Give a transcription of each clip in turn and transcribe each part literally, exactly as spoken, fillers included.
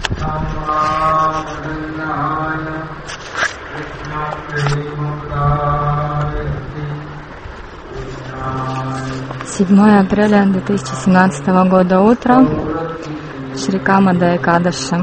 седьмое апреля две тысячи семнадцатого года, утро, Шрикамада Экадаши.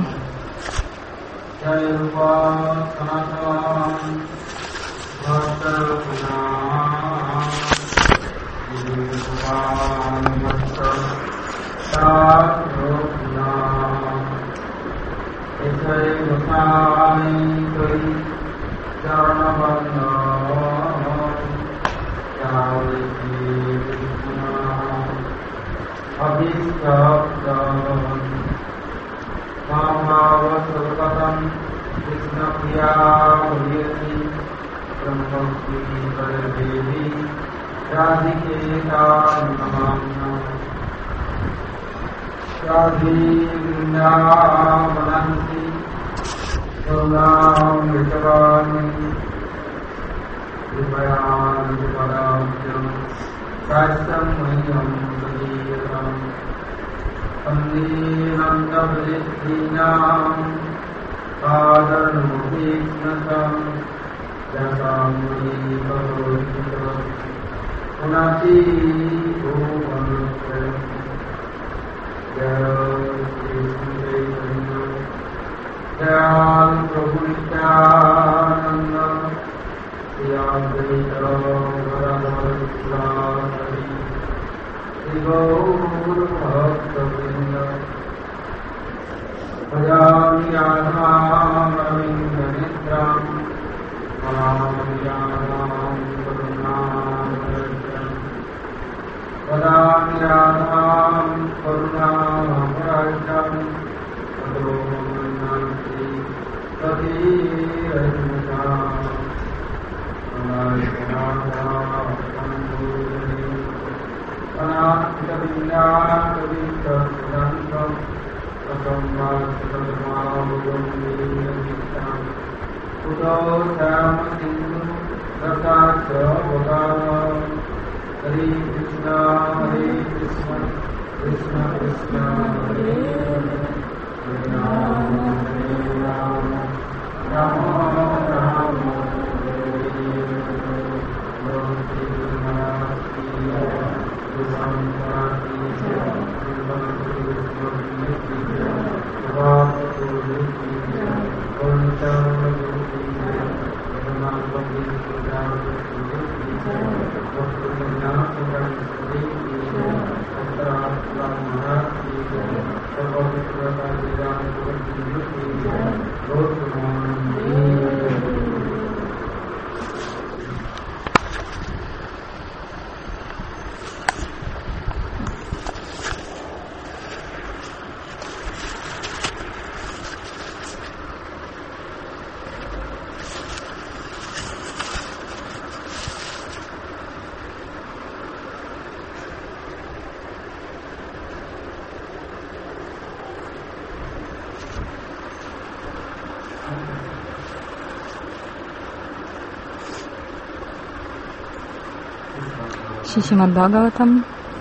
Шримад Бхагаватам,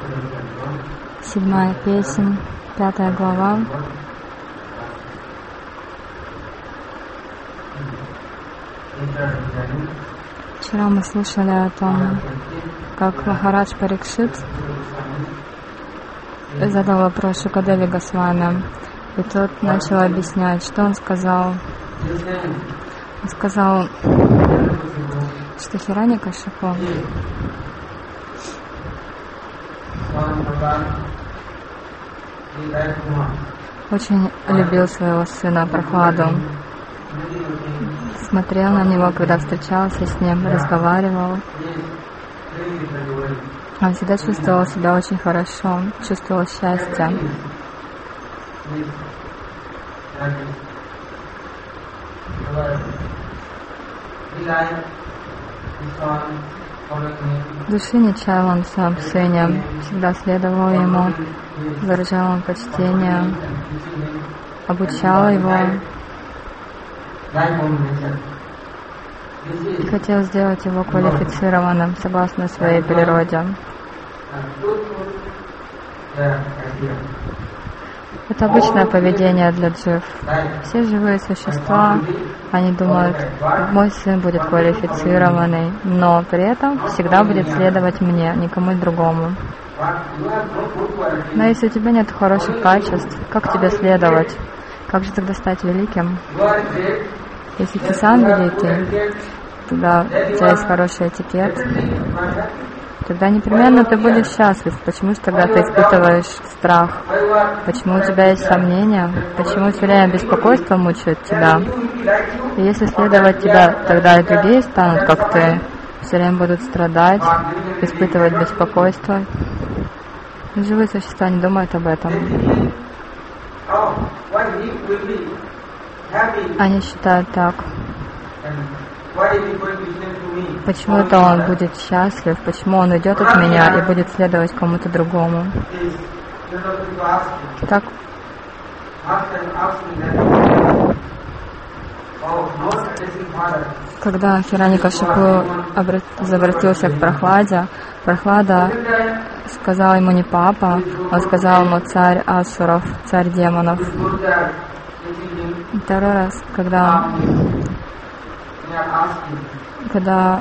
седьмая песнь, пятая глава. Вчера мы слушали о том, как Махарадж Парикшит задал вопрос Шукадеви Госвами, и тот начал объяснять, что он сказал. Он сказал, что Хираньякашипу очень любил своего сына Прохладу, смотрел на него, когда встречался с ним, разговаривал. Он всегда чувствовал себя очень хорошо, чувствовал счастье. В душе не чаял он в своем сыне, всегда следовал ему, выражал ему почтение, обучал его и хотел сделать его квалифицированным согласно своей природе. Это обычное поведение для джив. Все живые существа, они думают, мой сын будет квалифицированный, но при этом всегда будет следовать мне, никому другому. Но если у тебя нет хороших качеств, как тебе следовать? Как же тогда стать великим? Если ты сам великий, тогда у тебя есть хороший этикет, тогда непременно ты будешь счастлив. Почему же тогда ты испытываешь страх? Почему у тебя есть сомнения? Почему все время беспокойство мучает тебя? И если следовать тебя, тогда и другие станут, как ты, все время будут страдать, испытывать беспокойство. Живые существа не думают об этом. Они считают так. Почему это он будет счастлив? Почему он уйдет от меня и будет следовать кому-то другому? Так. Когда Хираньякашипу обратился к Прохладе, Прохлада сказал ему не папа, он сказал ему царь асуров, царь демонов. Второй раз, когда, когда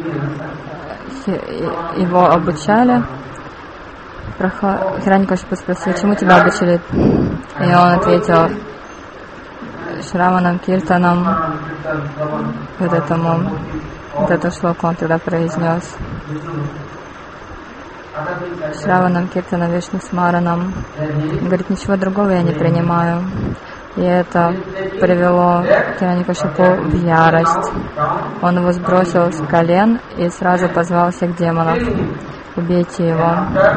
его обучали, Хираньякашипу спросил, чему тебя обучили? И он ответил, Шраванам Киртанам, вот этому, вот эту шлоку он тогда произнес. Шраванам Киртанам Вишну Смаранам. Он говорит, ничего другого я не принимаю. И это привело Хираньякашипу в ярость. Он его сбросил с колен и сразу позвал всех демонов. Убейте его.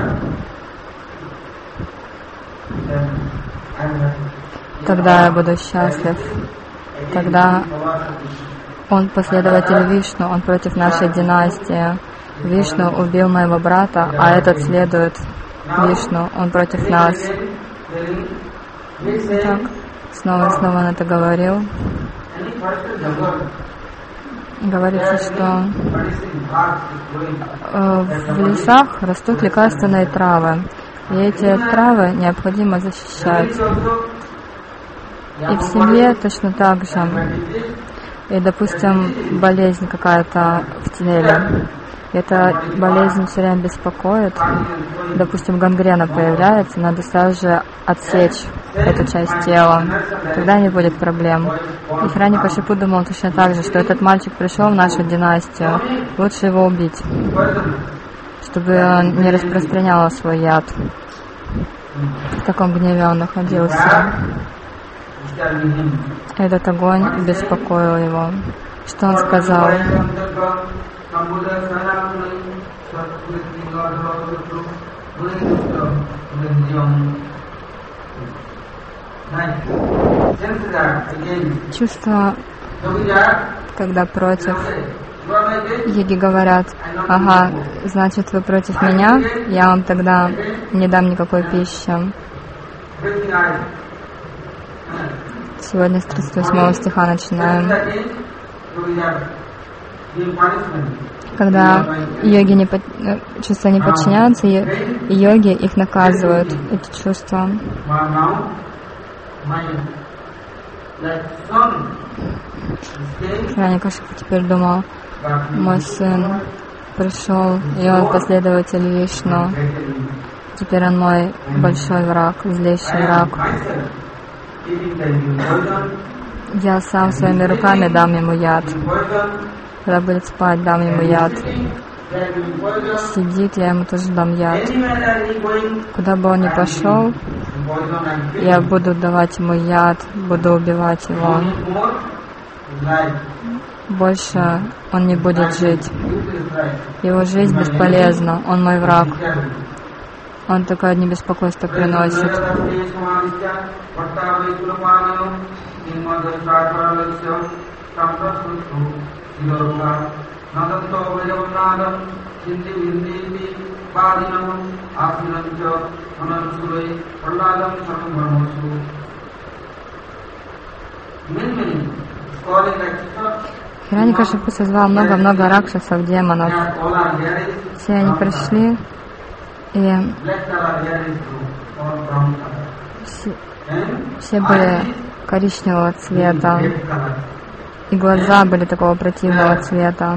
Тогда я буду счастлив. Тогда он последователь Вишну, он против нашей династии. Вишну убил моего брата, а этот следует Вишну, он против нас. Так, снова и снова он это говорил. Говорится, что в лесах растут лекарственные травы, и эти травы необходимо защищать. И в семье точно так же. И, допустим, болезнь какая-то в теле. Эта болезнь все время беспокоит. Допустим, гангрена появляется, надо сразу же отсечь эту часть тела. Тогда не будет проблем. И Хираньякашипу думал точно так же, что этот мальчик пришел в нашу династию, лучше его убить, чтобы он не распространял свой яд. В таком гневе он находился. Этот огонь беспокоил его. Что он сказал? Чувство, когда против. Йоги говорят, ага, значит вы против меня, я вам тогда не дам никакой пищи. Сегодня с тридцать восьмого стиха начинаем. Когда йоги не, чувства не подчиняются, и йоги их наказывают, эти чувства. Хираньякашипу теперь думал, мой сын пришел, и он последователь Вишну. Теперь он мой большой враг, злейший враг. Я сам своими руками дам ему яд. Когда будет спать, дам ему яд. Сидит, я ему тоже дам яд. Куда бы он ни пошел, я буду давать ему яд, буду убивать его. Больше он не будет жить. Его жизнь бесполезна, он мой враг. Он только одни беспокойства приносит. Хираньякашипу созвал много-много ракшасов, демонов. Все они пришли, и Все были коричневого цвета, и глаза были такого противного цвета.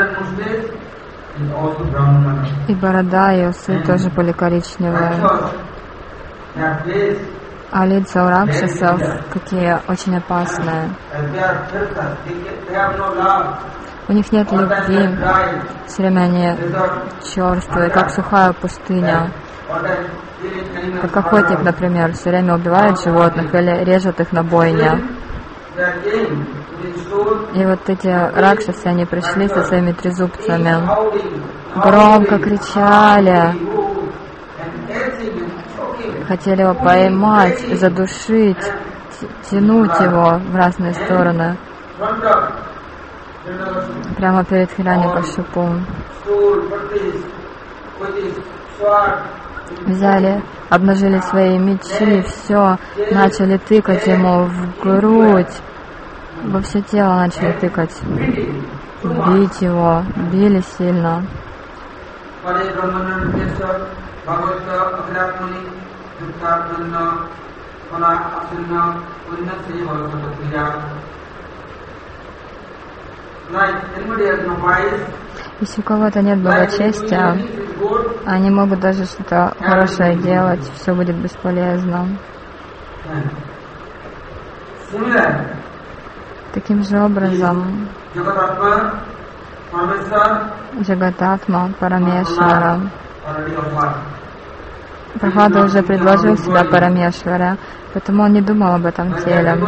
И борода, и усы тоже были коричневые. А лица у ракшасов какие очень опасные. У них нет любви, все время они черствые, как сухая пустыня. Как охотник, например, все время убивает животных или режет их на бойне. И вот эти ракшасы, они пришли со своими трезубцами, громко кричали, хотели его поймать, задушить, тянуть его в разные стороны. Прямо перед Хирanyакашипу. Взяли, обнажили свои мечи, все, начали тыкать ему в грудь, во все тело начали тыкать, бить его, били сильно. Если у кого-то нет благочестия, они могут даже что-то хорошее делать, все будет бесполезно. Таким же образом Джагататма Парамешвара. Прохлада уже предложил себя Парамешвара, поэтому он не думал об этом теле.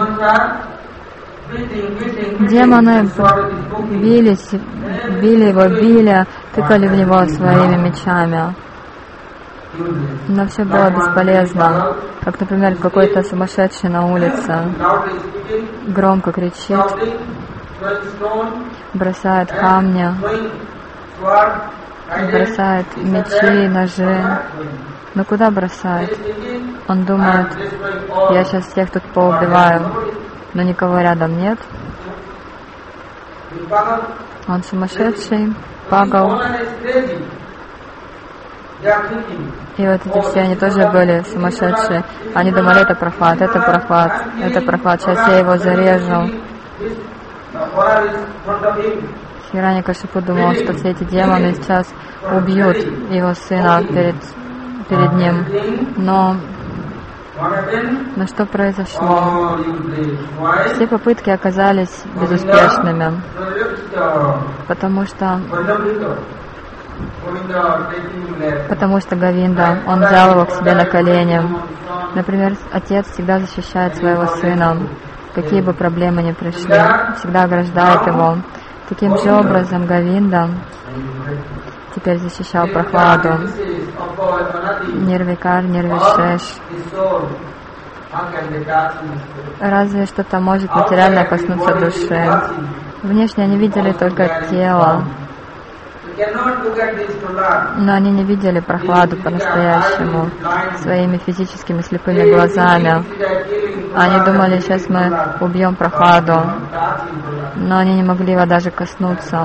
Демоны бились, били его, били, тыкали в него своими мечами. Но все было бесполезно. Как, например, какой-то сумасшедший на улице громко кричит, бросает камни, бросает мечи, ножи. Но куда бросает? Он думает, я сейчас всех тут поубиваю, но никого рядом нет. Он сумасшедший, пагал. И вот эти все, они тоже были сумасшедшие. Они думали, это Прохлад, это Прохлад, это Прохлад, сейчас я его зарежу. Хирanyакашипу думал, что все эти демоны сейчас убьют его сына перед, перед ним. Но, но что произошло? Все попытки оказались безуспешными, потому что Потому что Говинда, он взял его к себе на колени. Например, отец всегда защищает своего сына, какие бы проблемы ни пришли, всегда ограждает его. Таким же образом Говинда теперь защищал Прохладу. Нирвикар, Нирвишеш. Разве что-то может материально коснуться души. Внешне они видели только тело, но они не видели Прохладу по-настоящему, своими физическими слепыми глазами. Они думали, сейчас мы убьем Прохладу, но они не могли его даже коснуться,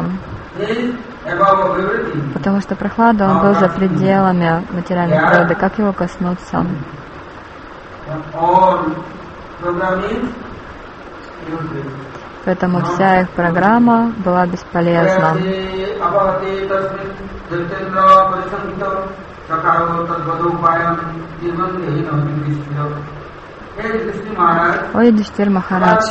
потому что Прохлада, он был за пределами материальной природы. Как его коснуться? Поэтому вся их программа была бесполезна. Ой, Юдхиштхир Махарадж.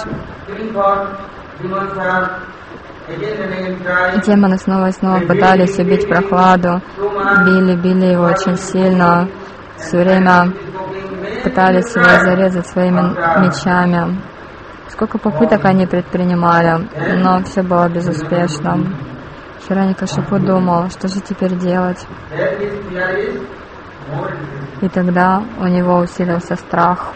Демоны снова и снова пытались убить Прохладу, били, били его очень сильно, все время пытались его зарезать своими мечами. Сколько попыток они предпринимали, но все было безуспешно. Хирanyакашипу думал, что же теперь делать. И тогда у него усилился страх.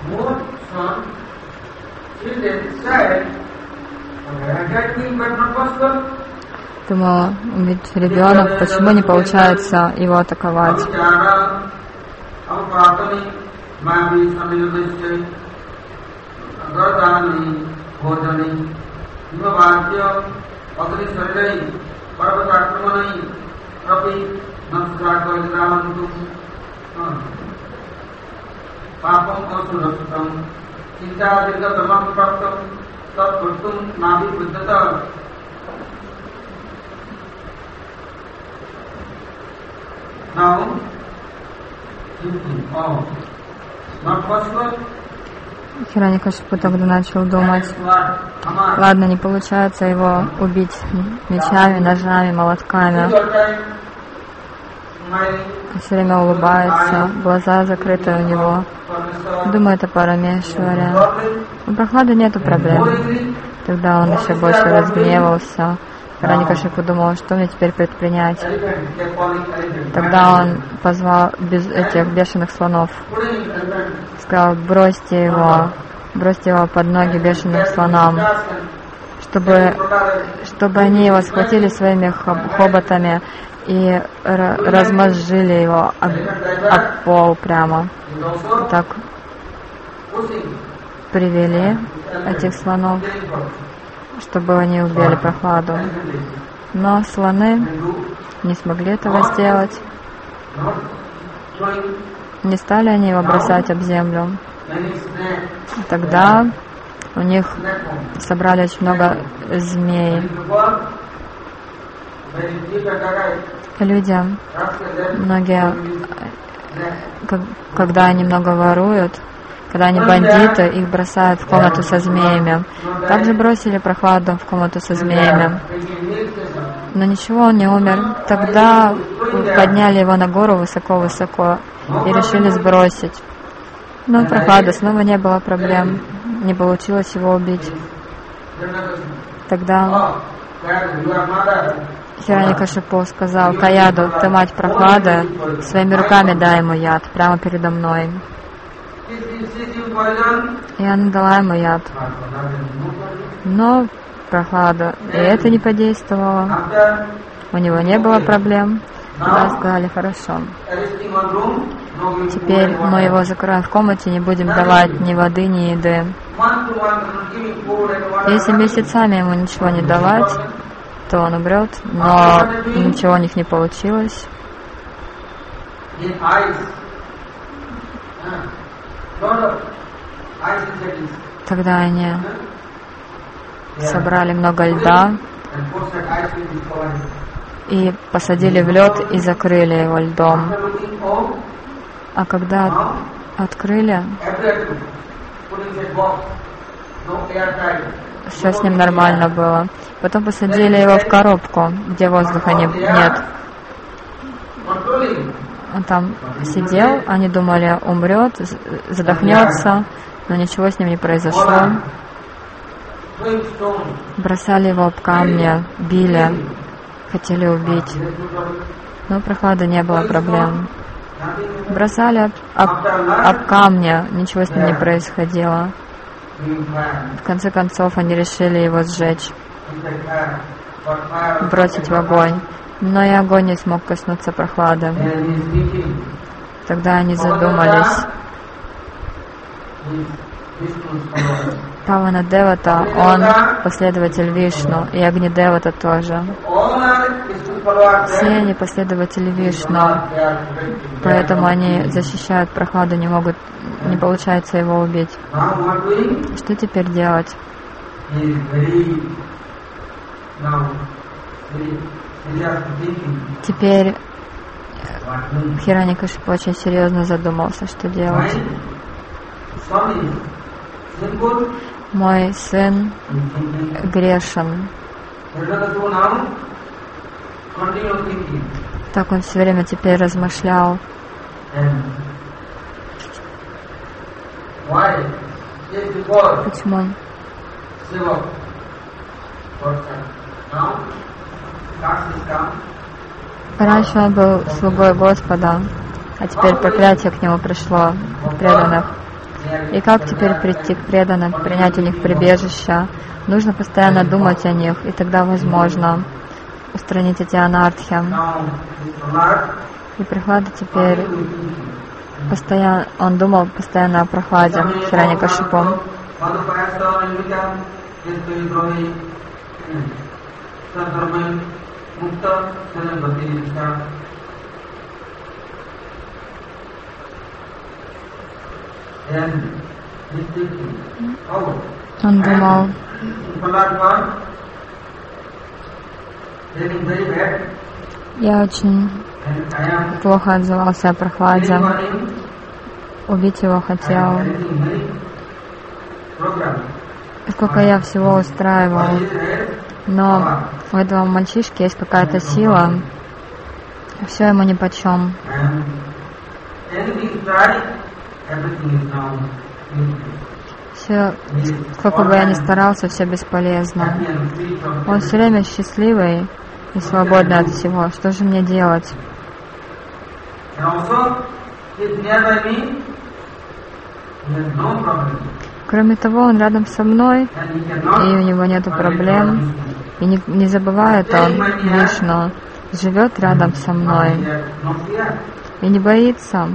Думал, ведь ребенок, почему не получается его атаковать? Хираньякашипу тогда начал думать: ладно, не получается его убить мечами, ножами, молотками. Все время улыбается, глаза закрыты у него. Думаю, это Парамешваря. У Прохлады нету проблем. Тогда он еще больше разгневался. Хираньякашипу думал, что мне теперь предпринять. Тогда он позвал без этих бешеных слонов. Сказал: бросьте его, бросьте его под ноги бешеным слонам, чтобы, чтобы они его схватили своими хоботами и размозжили его об, об пол прямо. Так привели этих слонов, чтобы они убили Прохладу. Но слоны не смогли этого сделать. Не стали они его бросать об землю. Тогда у них собрали очень много змей. Люди, многие, когда они много воруют, когда они бандиты, их бросают в комнату со змеями. Также бросили Прохладу в комнату со змеями. Но ничего, он не умер. Тогда подняли его на гору высоко-высоко и решили сбросить. Но у Прохлады снова не было проблем. Не получилось его убить. Тогда Хираньякашипу сказал: Каяду, ты мать Прохлады, своими руками дай ему яд, прямо передо мной. И она дала ему яд. Но Прохлада и это не подействовало. У него не было проблем. Тогда сказали: хорошо. Теперь мы его закроем в комнате, не будем давать ни воды, ни еды. Если месяцами ему ничего не давать, то он умрет, но ничего у них не получилось. Тогда они собрали много льда и посадили в лед и закрыли его льдом. А когда открыли, все с ним нормально было. Потом посадили его в коробку, где воздуха не, нет. Он там сидел, они думали, умрет, задохнется, но ничего с ним не произошло. Бросали его об камни, били, хотели убить. Но у Прохлады не было проблем. Бросали об, об, об камни, ничего с ним не происходило. В конце концов они решили его сжечь, бросить в огонь. Но и огонь не смог коснуться Прохлады. Тогда они задумались. Павана Девата, он последователь Вишну, и Агни Девата тоже. Все они последователи Вишну, поэтому они защищают Прохладу, не могут, не получается его убить. Что теперь делать? Теперь Хираньякашипу очень серьезно задумался, что делать. Мой сын грешен. Так он все время теперь размышлял. Почему? Раньше он был слугой Господа, а теперь проклятие к нему пришло от преданных. И как теперь прийти к преданным, принять у них прибежище? Нужно постоянно думать о них, и тогда возможно устранить эти анархи. И Прохлада теперь постоянно, он думал постоянно о Прохладе, Хираньякашипу. Он думал, я очень плохо отзывался о Прохладе, убить его хотел. Сколько я всего устраивал, но у этого мальчишки есть какая-то сила, все ему нипочем. Все, сколько бы я ни старался, все бесполезно. Он все время счастливый и свободный от всего. Что же мне делать? Кроме того, он рядом со мной, и у него нету проблем. И не, не забывает он Вишну, живет рядом со мной и не боится.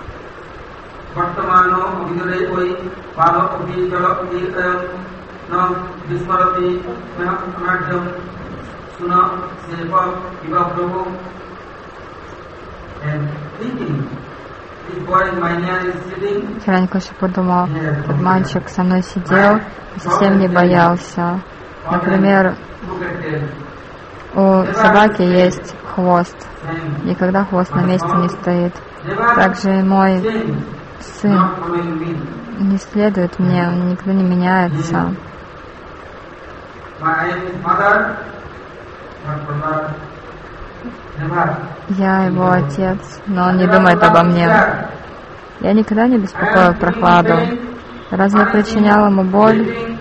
Хираньякашипу подумал, этот мальчик со мной сидел и совсем не боялся. Например, у собаки есть хвост, никогда хвост на месте не стоит. Также и мой сын не следует мне, он никогда не меняется. Я его отец, но он не думает обо мне. Я никогда не беспокоил Прохладу. Разве я причинял ему боль?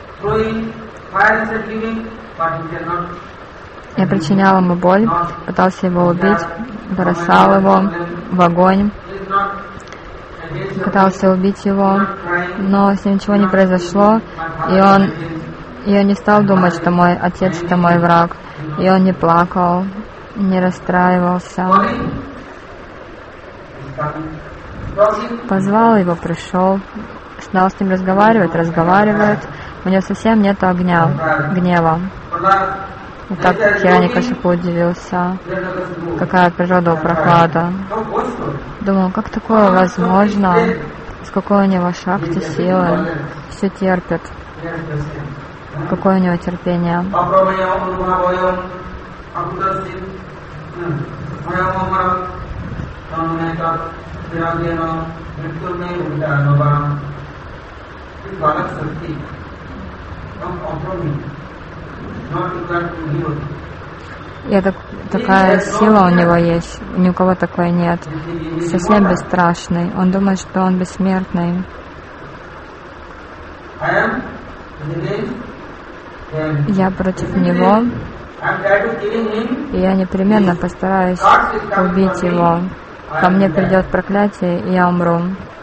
Я причинял ему боль, пытался его убить, бросал его в огонь, пытался убить его, но с ним ничего не произошло, и он, и он не стал думать, что мой отец — это мой враг, и он не плакал, не расстраивался. Позвал его, пришел, стал с ним разговаривать, разговаривает, у него совсем нет огня, гнева. И так Хираньякашипу удивился, какая природа у Прохлада. Думал, как такое возможно, с какой у него шакти, силы, все терпит, какое у него терпение. И это, такая сила у него есть, ни у кого такой нет. Совсем бесстрашный. Он думает, что он бессмертный. Я против него, и я непременно постараюсь убить его. Ко мне придет проклятие, и я умру.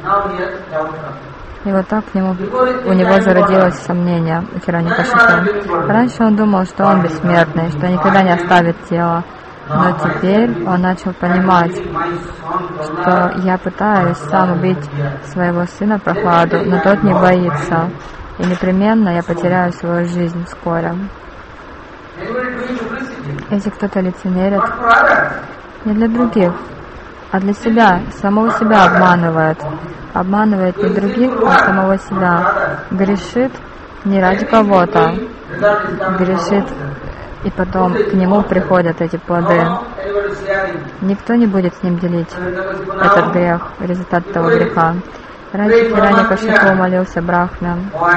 И вот так к нему, у него зародилось сомнение у Хираньякашипу. Раньше он думал, что он бессмертный, что никогда не оставит тело. Но теперь он начал понимать, что я пытаюсь сам убить своего сына Прохладу, но тот не боится. И непременно я потеряю свою жизнь вскоре. Если кто-то лицемерит, не для других, а для себя, самого себя обманывает. Обманывает не других, а самого себя. Грешит не ради кого-то. Грешит, и потом к нему приходят эти плоды. Никто не будет с ним делить этот грех, результат этого греха. Раньше Хираньякашипу молился Брахме,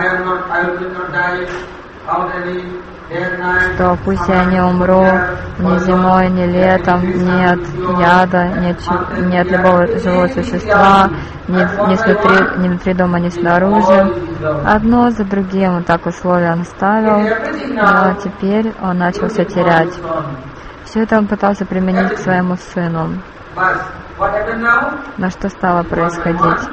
что пусть я не умру ни зимой, ни летом, нет яда, нет, нет любого живого существа, ни, ни, снутри, ни внутри дома, ни снаружи. Одно за другим он так условия он ставил, но теперь он начал все терять. Все это он пытался применить к своему сыну. Но что стало происходить?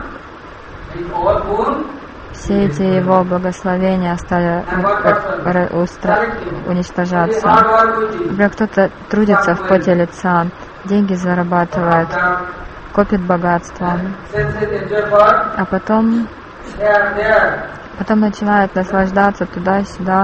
Все эти его благословения стали уничтожаться. Например, кто-то трудится в поте лица, деньги зарабатывает, копит богатство, а потом, потом начинает наслаждаться туда-сюда,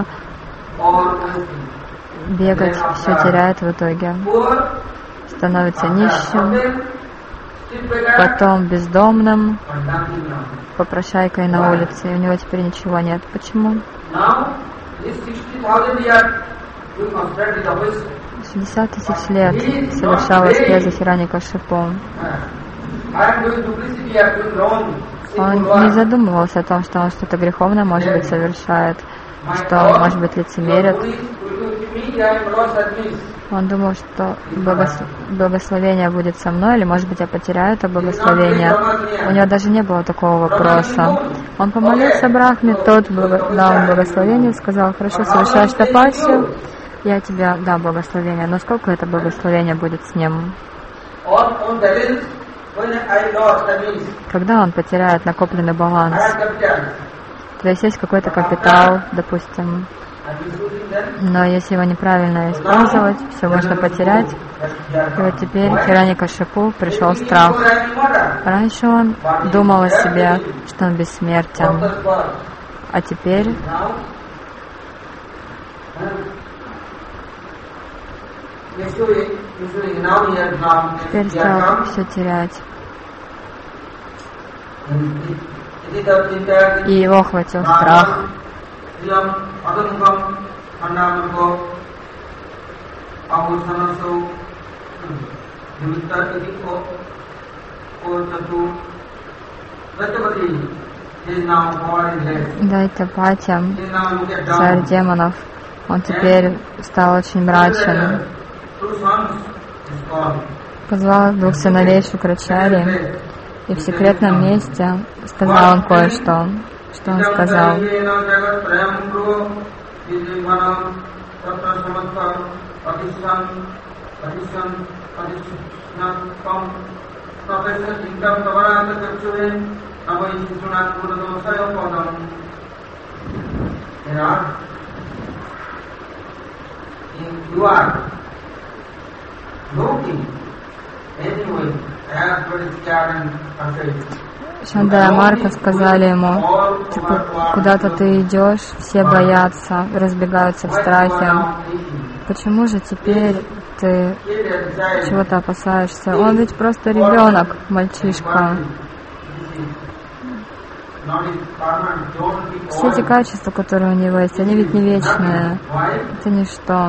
бегать, все теряет в итоге, становится нищим, потом бездомным, попрошайкой на улице, и у него теперь ничего нет. Почему? шестьдесят тысяч лет совершал аскезу Хираньякашипу. Он не задумывался о том, что он что-то греховное, может быть, совершает, что он, может быть, лицемерит. Он думал, что благос... благословение будет со мной, или, может быть, я потеряю это благословение. У него даже не было такого вопроса. Он помолился Брахме, тот благо... дал благословение, сказал: хорошо, совершаешь тапасию, я тебе дам благословение. Но сколько это благословение будет с ним? Когда он потеряет накопленный баланс, то есть есть какой-то капитал, допустим, но если его неправильно использовать, все можно потерять. И вот теперь Хираньякашипу пришел страх. Раньше он думал о себе, что он бессмертен, а теперь теперь стал все терять. И его охватил страх. Дайтапати, царь демонов, он теперь стал очень мрачен. Позвал двух сыновей Шукрачари, и в секретном месте сказал он кое-что. Что он сказал? Шанда и Марка сказали ему: куда-то ты идешь, все боятся, разбегаются в страхе. Почему же теперь ты чего-то опасаешься? Он ведь просто ребенок, мальчишка. Все эти качества, которые у него есть, они ведь не вечные. Это ничто.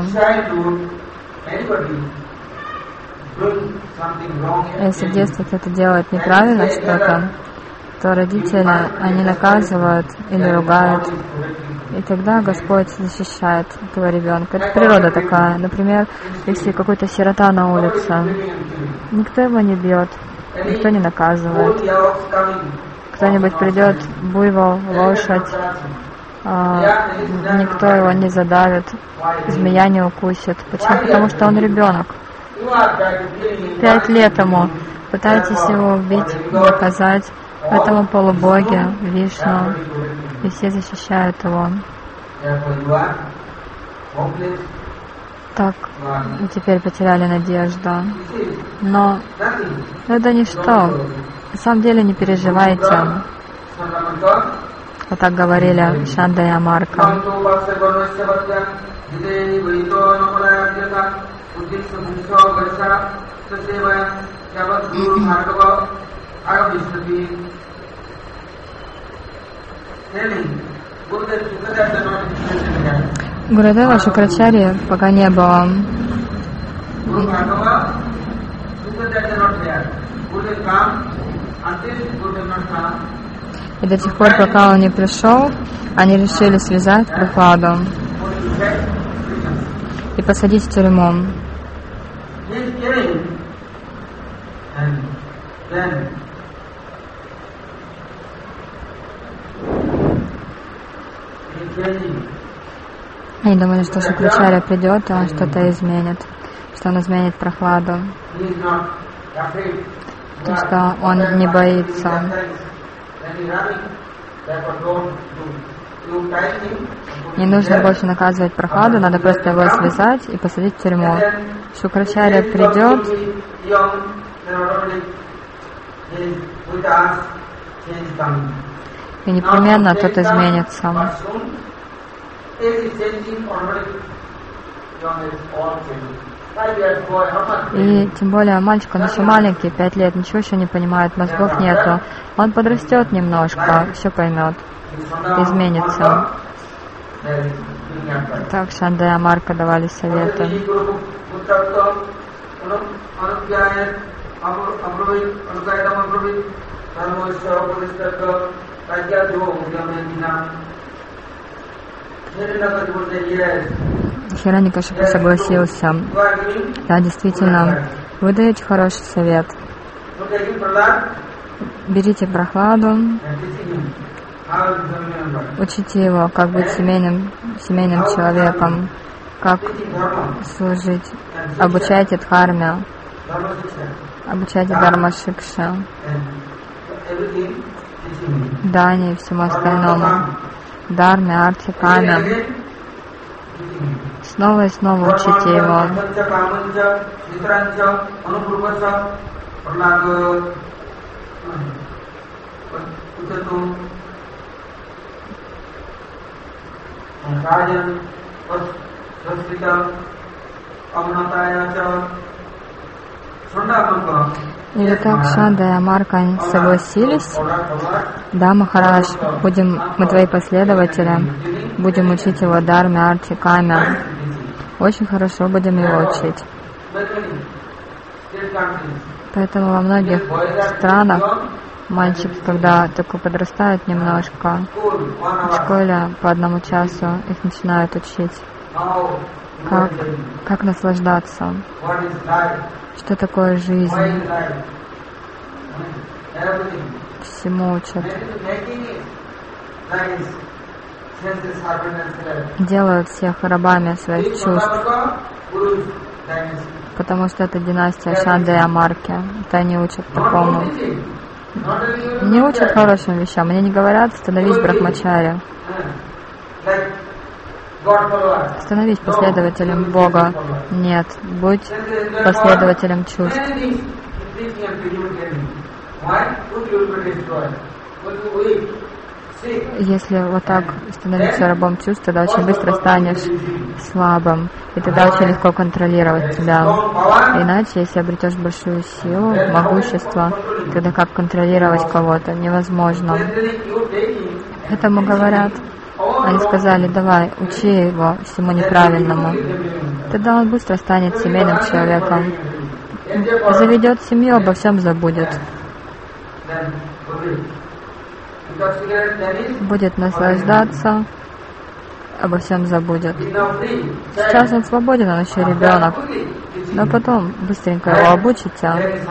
Если в детстве кто-то делает неправильно что-то, то родители, они наказывают или ругают. И тогда Господь защищает этого ребенка. Это природа такая. Например, если какой-то сирота на улице, никто его не бьет, никто не наказывает. Кто-нибудь придет, буйвол, лошадь, а, никто его не задавит, змея не укусит. Почему? Потому что он ребенок. Пять лет ему. Пытаетесь его убить, наказать. Этому полубоге, Вишну, и все защищают его. Так, теперь потеряли надежду. Но это ничто. На самом деле не переживайте. Вот так говорили Шанда и Амарка. Гурудева Шукрачарьи пока не было. И до тех пор, пока он не пришел, они решили связать Прохладу и посадить в тюрьму. Они думали, что Шукрачарья придет, и он что-то изменит, что он изменит Прохладу, то, что он не боится. Не нужно больше наказывать Прохладу, надо просто его связать и посадить в тюрьму. Шукрачарья придет, и непременно тот изменится. И тем более мальчик, он еще маленький, пять лет, ничего еще не понимает, мозгов нету. Он подрастет немножко, все поймет, изменится. Так Шанда и Амарка давали советы. Хираньякашипу согласился. Да, действительно, вы даете хороший совет. Берите Прохладу, учите его, как быть семейным, семейным человеком, как служить, обучайте Дхарме, обучайте Дharma-шикше, Дане и всему остальному, Дharме, Арте, Каме. Снова и снова учите его. И вот так Шанда и Амарка согласились. Да, Махарадж, будем мы твои последователи, будем учить его Дharме, Арте, Каме. Очень хорошо будем его учить. Поэтому во многих странах мальчики, когда только подрастают немножко, в школе по одному часу их начинают учить, как, как наслаждаться, что такое жизнь. Всему учат. Делают всех рабами своих чувств, потому что это династия Шанды и Амарки. Это они учат такому. Не учат хорошим вещам. Они не говорят: становись брахмачари, становись последователем Бога. Нет, будь последователем чувств. Если вот так становиться рабом чувств, тогда очень быстро станешь слабым, и тогда очень легко контролировать тебя. Иначе, если обретешь большую силу, могущество, тогда как контролировать кого-то невозможно. Этому говорят. Они сказали: давай, учи его всему неправильному. Тогда он быстро станет семейным человеком. Заведет семью, обо всем забудет. Будет наслаждаться, обо всем забудет. Сейчас он свободен, он еще ребенок. Но потом быстренько его обучите.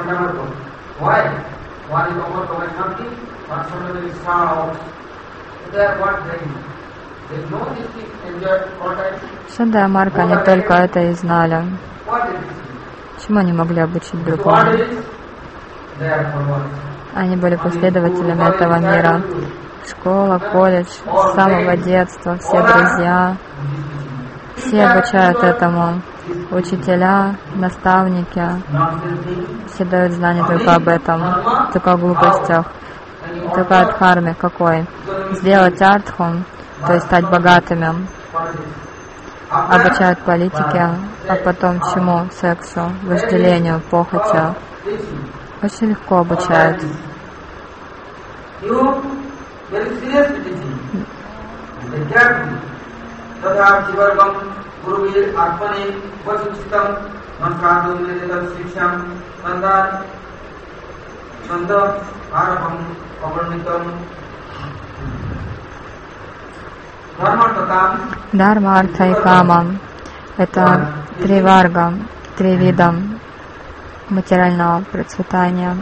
Шанда и Амарка, они только это и знали. Чему они могли обучить другого? Они были последователями этого мира. Школа, колледж, с самого детства, все друзья. Все обучают этому. Учителя, наставники. Все дают знания только об этом, только о глупостях, только о дхарме какой. Сделать артху, то есть стать богатыми. Обучают политике, а потом чему? Сексу, вожделению, похоти. Очень легко обучают. Дharma, Арта и Кама — это три варга, три вида материального процветания.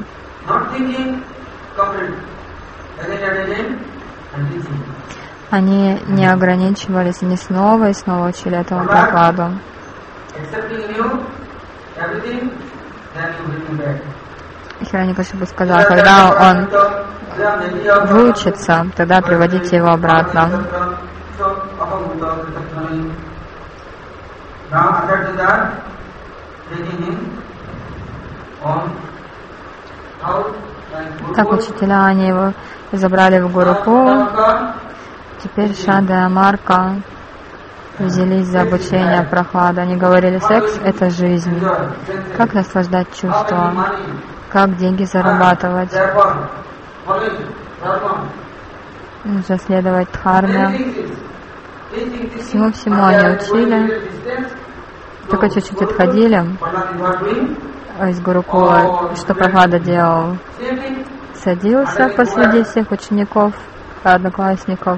Они не ограничивались, они снова и снова учили этому Прохладу. Хираньякашипу сказал: когда он выучится, тогда приводите его обратно. Так учителя, они его забрали в Гурукул. Теперь Шанда и Амарка взялись за обучение Прохлады. Они говорили, секс — это жизнь. Как наслаждать чувства? Как деньги зарабатывать? Нужно следовать дхарме. Всему-всему они учили. Только чуть-чуть отходили из Гурукула. Что Прохлада делал? Садился посреди всех учеников, одноклассников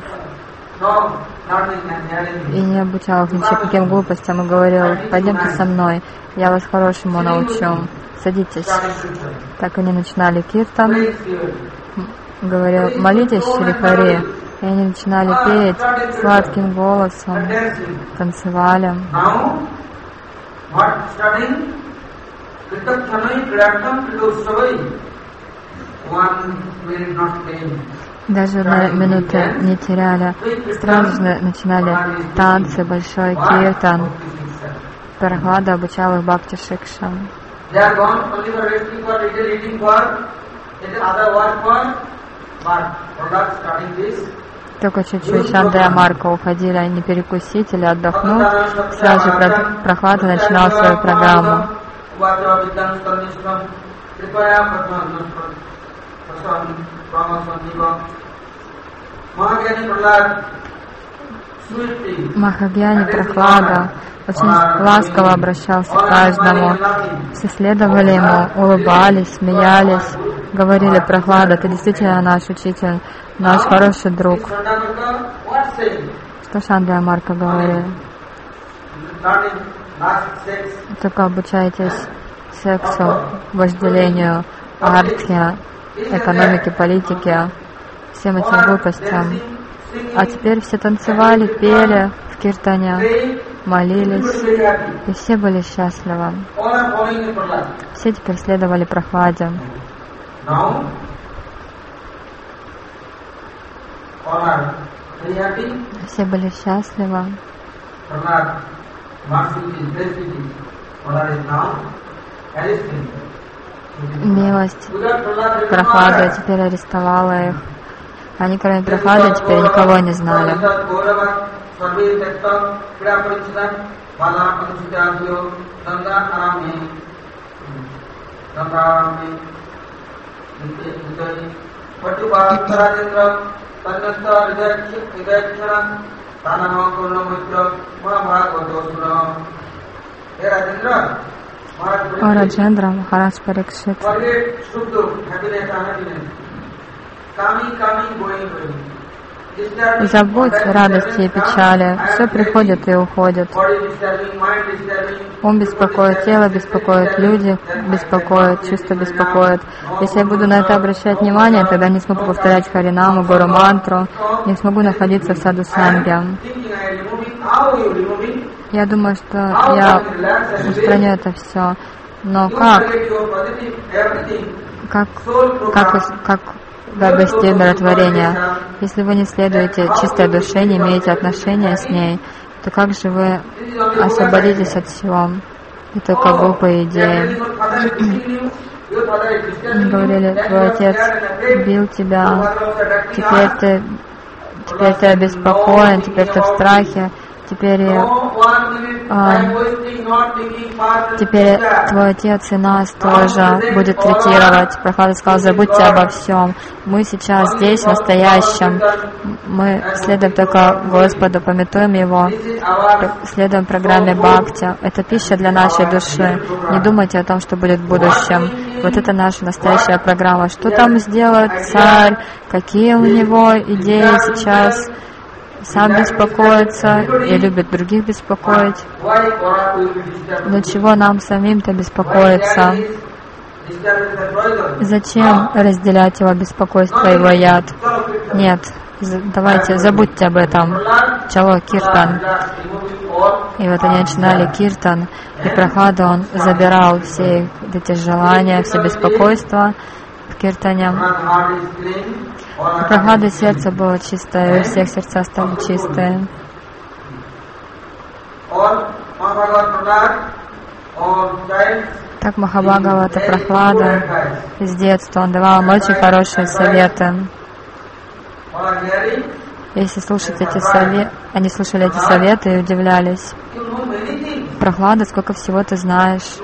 и не обучал их никаким глупостям и говорил, пойдемте со мной, я вас хорошему научу, садитесь. Так они начинали киртан, говорил, молитесь Шри Хари, и они начинали петь сладким голосом, танцевали. Даже на минуты не теряли, сразу же начинали танцы, большой киртан. Прохлада обучал их Бхакти Шикша. Только чуть-чуть Шанда и Амарка уходили, не перекусить или отдохнуть, сразу же Прохлада начинал свою программу. Махагьяни Прохлада очень ласково обращался к каждому. Все следовали ему, улыбались, смеялись, говорили, Прохлада, ты действительно наш учитель, наш хороший друг. Что Шанда и Амарка говорили? Только обучайтесь сексу, вожделению, артхе, экономике, политике, всем этим глупостям. А теперь все танцевали, пели в киртане, молились, и все были счастливы. Все теперь следовали Прохладе. Все были счастливы. Милость Прохлады теперь арестовала их. Они, кроме Прохлады, теперь никого не знали. О Раджендра, Махарадж Парикшит. Забудь радости и печали, все приходит и уходит. Ум беспокоит, тело беспокоит, люди беспокоят, чувства беспокоят. Если я буду на это обращать внимание, тогда не смогу повторять Харинаму, Гуру мантру, не смогу находиться в саду санге. Я думаю, что я устраню это все. Но как? Как, как, как достичь умиротворения? Если вы не следуете чистой душе, не имеете отношения с ней, то как же вы освободитесь от всего? И только глупые идеи. Говорили, твой отец бил тебя, теперь ты, теперь ты обеспокоен, теперь ты в страхе. Теперь, а, теперь твой отец и нас тоже будет третировать. Прохлада сказал, забудьте обо всем. Мы сейчас здесь, в настоящем. Мы следуем только Господу, памятуем Его, следуем программе Бхакти. Это пища для нашей души. Не думайте о том, что будет в будущем. Вот это наша настоящая программа. Что там сделает царь? Какие у него идеи сейчас? Сам беспокоится и любит других беспокоить. Но чего нам самим-то беспокоиться? Зачем разделять его беспокойство, его яд? Нет, давайте, забудьте об этом. Чало киртан. И вот они начинали киртан, и Прохлада он забирал все эти желания, все беспокойства в киртане. У Прохлады сердце было чистое, и у всех сердца стали чистые. Так Махабхагавата Прохлада с детства он давал им очень хорошие советы. Если слушать эти советы, они слушали эти советы и удивлялись. Прохлада, сколько всего ты знаешь.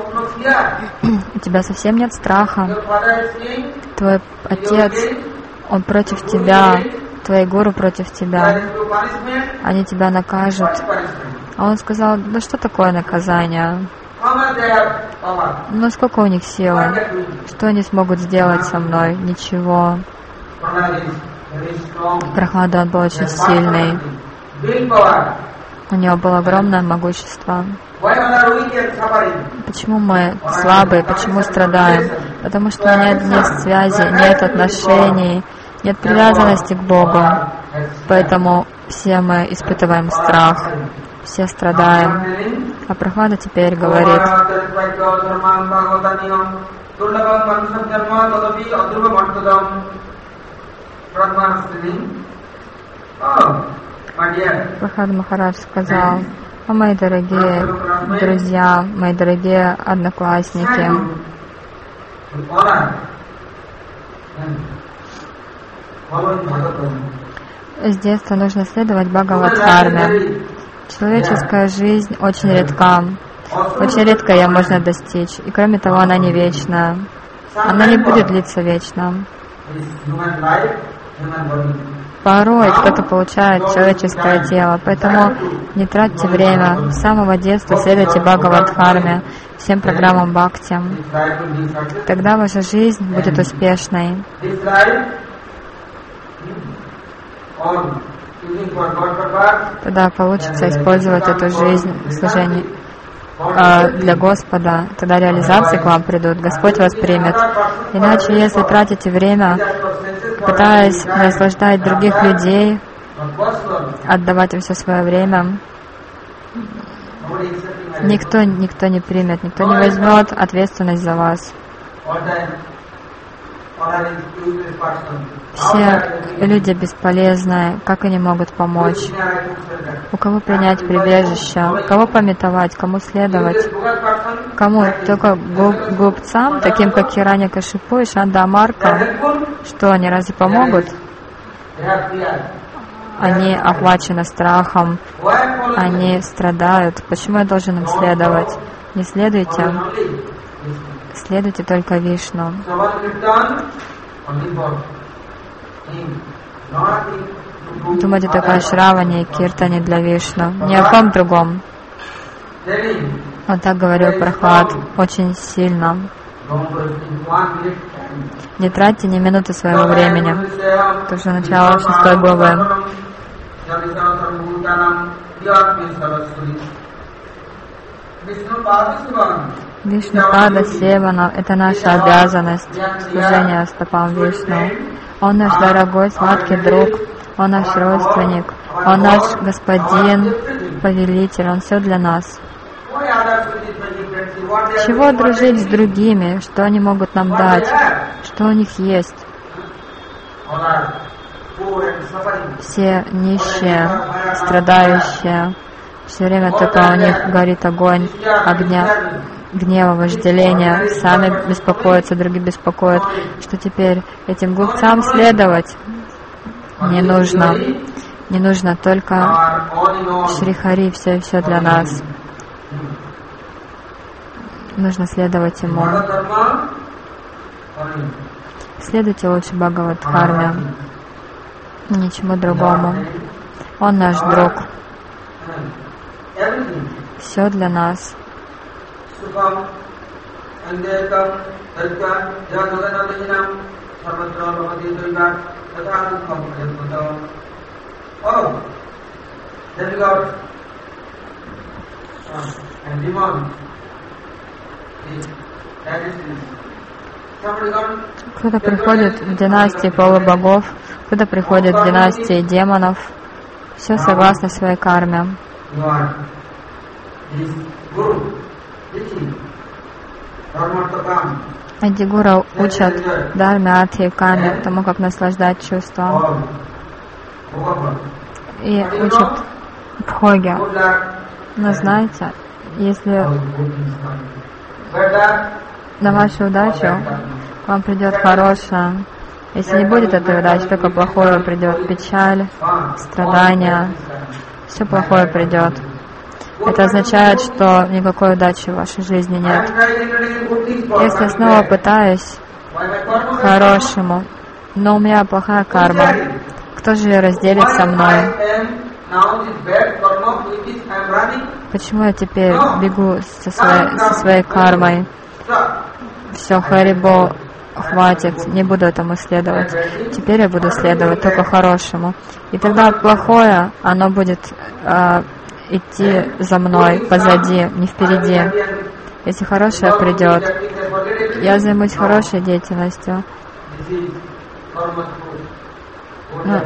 У тебя совсем нет страха. Твой отец, он против тебя. Твои гуру против тебя. Они тебя накажут. А он сказал, да что такое наказание? Ну сколько у них силы? Что они смогут сделать со мной? Ничего. Прохлада, он был очень сильный. У него было огромное могущество. Почему мы слабые? Почему страдаем? Потому что нет, нет связи, нет отношений, нет привязанности к Богу. Поэтому все мы испытываем страх, все страдаем. А Прохлада теперь говорит: Прохлада Махарадж сказал: о, мои дорогие друзья, мои дорогие одноклассники, с детства нужно следовать Бхагават-дхарме. Человеческая жизнь очень редка. Очень редко ее можно достичь. И кроме того, она не вечна. Она не будет длиться вечно. Порой кто-то получает человеческое тело, поэтому не тратьте время. С самого детства следуйте Бхагават-дхарме, всем программам бхакти. Тогда ваша жизнь будет успешной. Тогда получится использовать эту жизнь в служении э, для Господа. Тогда реализации к вам придут, Господь вас примет. Иначе, если тратите время, пытаясь наслаждать других людей, отдавать им все свое время, никто, никто не примет, никто не возьмет ответственность за вас. Все люди бесполезны, как они могут помочь? У кого принять прибежище? Кого памятовать? Кому следовать? Кому? Только глупцам, таким как Хираньякашипу и Шандамарка? Что, они разве помогут? Они охвачены страхом, они страдают. Почему я должен им следовать? Не следуйте. Следуйте только Вишну. Думайте только о Шраване и Киртане для Вишну, ни о ком другом. Он так говорил Прохлад очень сильно. Не тратьте ни минуты своего времени. Это уже начало шестой главы. Вишнупада Севана — это наша обязанность, служение стопам Вишну. Он наш дорогой, сладкий друг, Он наш родственник, Он наш господин, повелитель, Он все для нас. Чего дружить с другими? Что они могут нам дать? Что у них есть? Все нищие, страдающие, все время только у них горит огонь огня, гнева, вожделения, сами беспокоятся, другие беспокоят, что теперь этим глупцам следовать не нужно. Не нужно только Шри Хари, все и все для нас. Нужно следовать ему. Следуйте лучше Бхагават-дхарме, ничему другому. Он наш друг. Все для нас. Кто-то приходит в династии полубогов, кто-то приходит в династии демонов. Все согласно своей карме. Эти гуру учат дхарме, артхе и каме, тому, как наслаждать чувства. И учат бхоге. Но знаете, если на вашу удачу к вам придет хорошее, Если не будет этой удачи, только плохое придет. Печаль, страдания, все плохое придет. Это означает, что никакой удачи в вашей жизни нет. Если я снова пытаюсь хорошему, но у меня плохая карма, кто же ее разделит со мной? Почему я теперь бегу со своей, со своей кармой? Все, Харибо, хватит, не буду этому следовать. Теперь я буду следовать только хорошему. И тогда плохое, оно будет э, идти за мной, позади, не впереди. Если хорошее придет, я займусь хорошей деятельностью. Ну,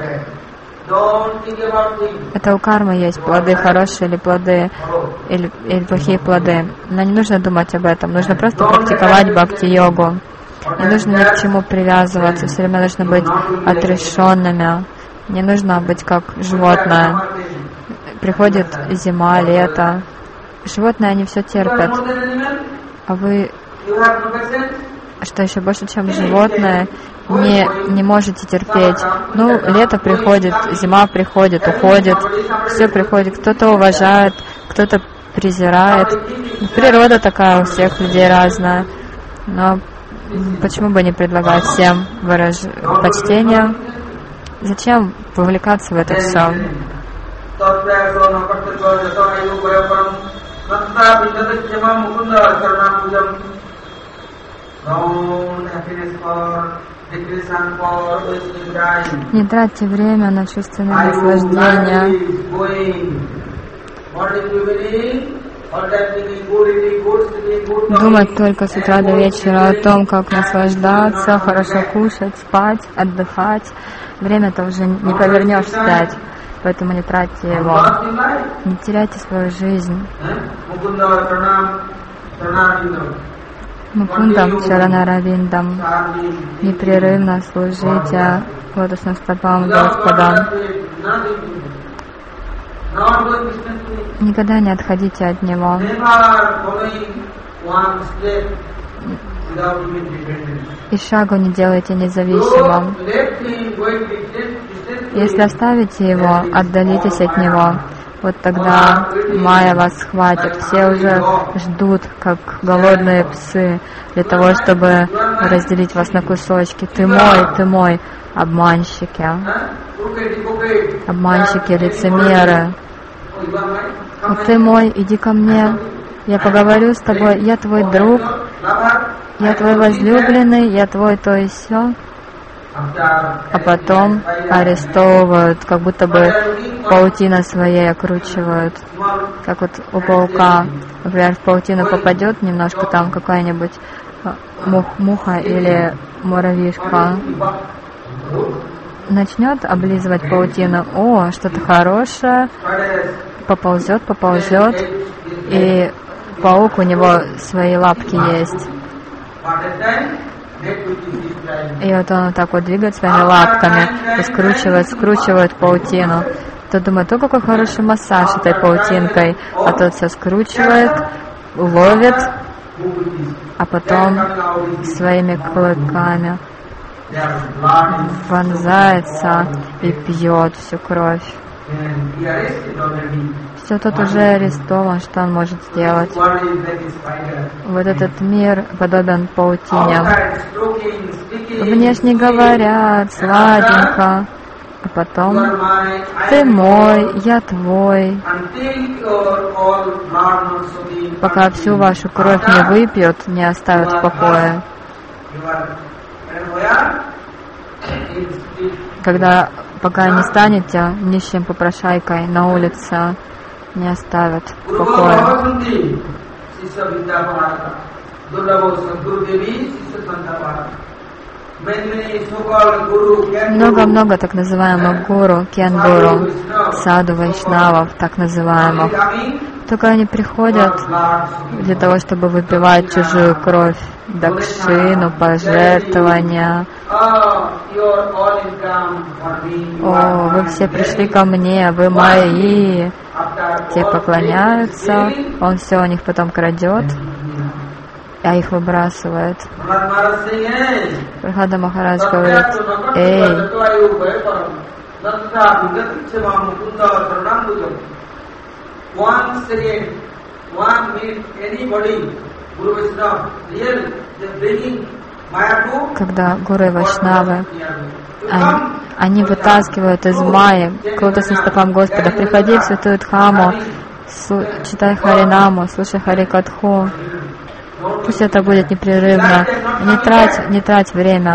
это у кармы есть плоды хорошие или плоды или, или плохие плоды. Но не нужно думать об этом. Нужно просто практиковать бхакти-йогу. Не нужно ни к чему привязываться. Все время нужно быть отрешенными. Не нужно быть как животное. Приходит зима, лето. Животные, они все терпят. А вы, что еще больше, чем животные, не, не можете терпеть. Ну, лето приходит, зима приходит, уходит, все приходит. Кто-то уважает, кто-то презирает. Природа такая у всех людей разная. Но почему бы не предлагать всем выраж... почтение? Зачем вовлекаться в это все? Не тратьте время на чувственные наслаждения. Думать только с утра до вечера о том, как наслаждаться, хорошо кушать, спать, отдыхать. Время-то уже не повернешь вспять, поэтому не тратьте его. Не теряйте свою жизнь. Мукундам Чаранаравиндам, непрерывно служите лотосным стопам Господа. Никогда не отходите от Него. И шагу не делайте независимым. Если оставите Его, отдалитесь от Него. Вот тогда майя вас схватит. Все уже ждут, как голодные псы, для того, чтобы разделить вас на кусочки. Ты мой, ты мой. Обманщики. Обманщики, лицемеры. Ты мой, иди ко мне. Я поговорю с тобой. Я твой друг. Я твой возлюбленный. Я твой то и сё. А потом арестовывают, как будто бы паутина своей окручивают. Как вот у паука, например, в паутину попадет немножко там какая-нибудь мух, муха или муравьишка, начнет облизывать паутину, о, что-то хорошее, поползет, поползет, и паук, у него свои лапки есть. И вот он вот так вот двигает своими лапками и скручивает, скручивает паутину. Тот думает, о, какой хороший массаж этой паутинкой. А тот все скручивает, ловит, а потом своими клыками вонзается и пьет всю кровь. Все, тот уже арестован, что он может сделать? Вот этот мир подобен паутине. Внешне говорят, сладенько, а потом ты мой, я твой. Пока всю вашу кровь не выпьют, не оставят в покое. Когда пока не станете нищим попрошайкой на улице, не оставят в покое. Много-много так называемых гуру, кен-гуру, саду, вайшнавов, так называемых. Только они приходят для того, чтобы выпивать чужую кровь, дакшину, пожертвования. О, вы все пришли ко мне, вы мои. Те поклоняются, он все у них потом крадет. а их выбрасывает. Прахлада Махарадж говорит: эй, когда гуру и вайшнавы, они, они вытаскивают из майи к лотосным стопам Господа: приходи в святую Дхаму, читай Харинаму, слушай Харикатху. Пусть это будет непрерывно. Не трать, не трать время.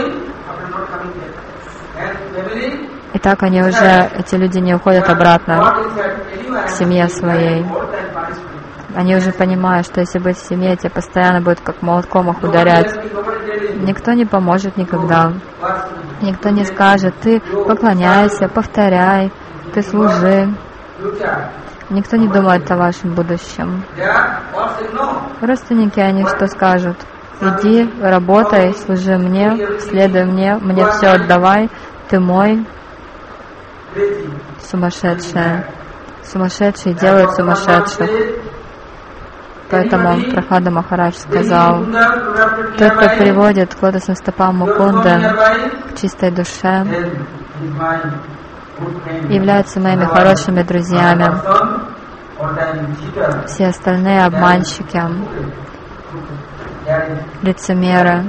И так они уже, эти люди не уходят обратно к семье своей. Они уже понимают, что если быть в семье, тебе постоянно будет как молотком их ударять. Никто не поможет никогда. Никто не скажет: ты поклоняйся, повторяй, ты служи. Никто не думает о вашем будущем. Родственники, они что скажут? Иди, работай, служи мне, следуй мне, мне все отдавай, ты мой. Сумасшедшие. Сумасшедшие делают сумасшедших. Поэтому Прахлада Махарадж сказал: тот, кто приводит к лотосным стопам Мукунды, к чистой душе, являются моими хорошими друзьями. Все остальные обманщики, лицемеры.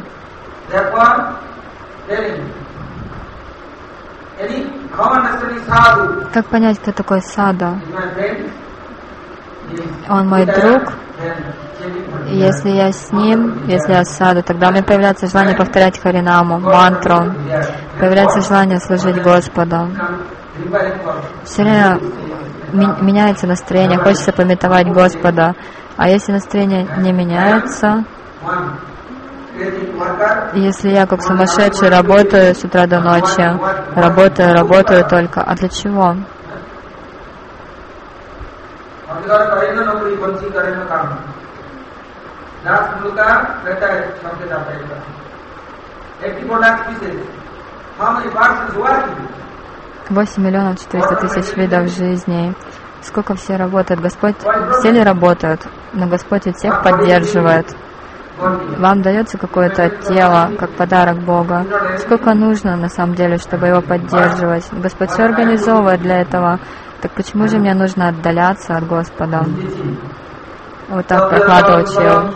Как понять, кто такой саду? Он мой друг. И если я с ним, если я с саду, тогда у меня появляется желание повторять Харинаму, мантру, появляется желание служить Господу. Все время меняется настроение, хочется памятовать Господа. А если настроение не меняется, если я как сумасшедший работаю с утра до ночи, работаю, работаю только, а для чего? Восемь миллионов четыреста тысяч видов жизни. Сколько все работают? Господь, все ли работают? Но Господь ведь всех поддерживает. Вам дается какое-то тело, как подарок Бога. Сколько нужно на самом деле, чтобы его поддерживать? Господь все организовывает для этого. Так почему же мне нужно отдаляться от Господа? Вот так Прахлада учил.